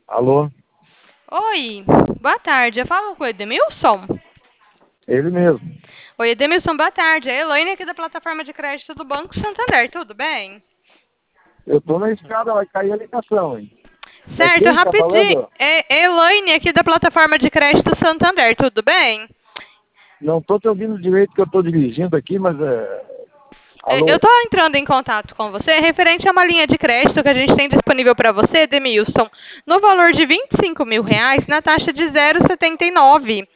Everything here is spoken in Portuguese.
Alô? Oi, boa tarde. Eu falo com o Edmilson? Ele mesmo. Oi, Edmilson, boa tarde. É a Elaine aqui da plataforma de crédito do Banco Santander, tudo bem? Eu tô na escada, vai cair a ligação, hein? É Certo, quem que tá rapidinho. falando? É Elaine aqui da plataforma de crédito Santander, tudo bem? Não tô te ouvindo direito que eu tô dirigindo aqui, mas Eu Alô? estou entrando em contato com você referente a uma linha de crédito que a gente tem disponível para você, Edmilson, no valor de R$ 25.000, na taxa de 0,79.